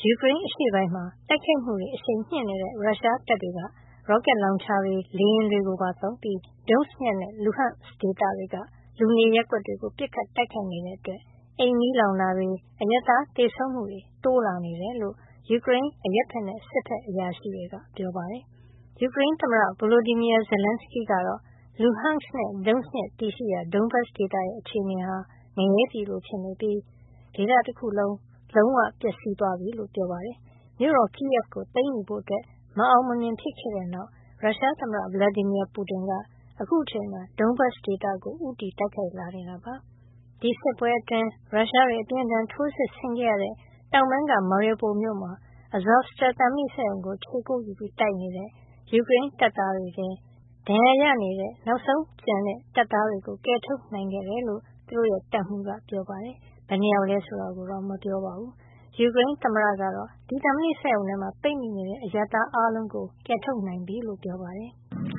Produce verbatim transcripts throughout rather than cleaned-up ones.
ယူကရိန်းအရှေ့ပိုင်းမှာတိုက်ခိုက်မှုတွေအရှိန်မြင့်နေတဲ့ရုရှားတပ်တွေကရော့ကက်လောင်ချာတွေလေယာဉ်တွေကိုပါသုံးပြီး Donetsk နဲ့ Luhansk ဒေသတွေကလူနေရပ်ကွက်တွေကိုပစ်ခတ်တိုက်ခိုက်နေတဲ့အတွက်အိမ်မီးလောင်တာတွေအရပ်သားသေဆုံးမှုတွေတိုးလာနေတယ်လို့ယူကရိန်းအရပ်ဘက်နဲ့စစ်ဘက်အရာရှိတွေကပြောပါတယ်။ယူကရိန်းသမ္မတ Volodymyr Zelenskyy ကတော့ Luhansk နဲ့ Donetsk နဲ့တည်ရှိရာ Donbas ဒေသရဲ့အခြေအနေဟာငရဲပြည်လိုဖြစ်နေပြီးဒေသတစ်ခုလုံးလုံးဝပျက်စီးသွားပြီလို့ပြောပါတယ်။မြို့တော် Kyiv ကိုသိမ်းယူဖို့မအောင်မမြင်ဖြစ်ခဲ့တဲ့နောက်ရုရှားသမ္မတ Vladimir Putin ကအခုအချိန်မှာ Donbas ဒေသကိုဦးတည်တိုက်ခိုက်လာနေတာပါ။ဒီစစ်ပွဲအတွင်းရုရှားတွေအပြင်းအထန်ထိုးစစ်ဆင်ခဲ့ရတဲ့တောင်ပိုင်းက Mariupol မြို့မှာ Azovstal သံမဏိစက်ရုံကိုခြေကုပ်ယူပြီးတိုက်နေတဲ့ယူကရိန်းတပ်သားတွေထဲဒဏ်ရာရနေတဲ့နောက်ဆုံးကျန်တဲ့တပ်သားတွေကိုကယ်ထုတ်နိုင်ခဲ့တယ်လို့သူတို့ရဲ့တပ်မှူးကပြောပါတယ်။ဘယ်နှစ်ယောက်လဲဆိုတာကိုတော့မပြောပါဘူး။ယူကရိန်းသမ္မတကတော့ဒီသံမဏိစက်ရုံထဲမှာပိတ်မိနေတဲ့အရပ်သားအားလုံးကိုကယ်ထုတ်နိုင်ပြီလို့ပြောပါတယ်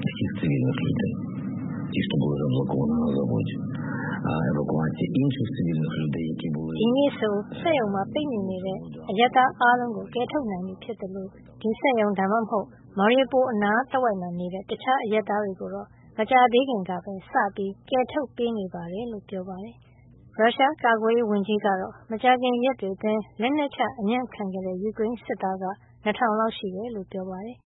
ဒီနေ့ဆိုစက်ရုံမှာပိတ်မိနေတဲ့အရပ်သားအားလုံးကိုကယ်ထုတ်နိုင်ပြီဖြစ်တယ်လို့ဒီစက်ရုံဒါမှမဟုတ် Mariupol အနားတဝိုက်မှာနေတဲ့တခြားအရပ်သားတွေကိုတော့မကြာသေးခင်ကပဲစပြီးကယ်ထုတ်ပေးနေပါတယ်လို့ပြောပါတယ်။ရုရှားကာကွယ်ရေးဝန်ကြီးကတော့မကြာခင်ရက်တွေအတွင်းလက်နက်ချအညံ့ခံခဲ့တဲ့ယူကရိန်းစစ်သားကနှစ်ထောင်လောက်ရှိတယ်လို့ပြောပါတယ်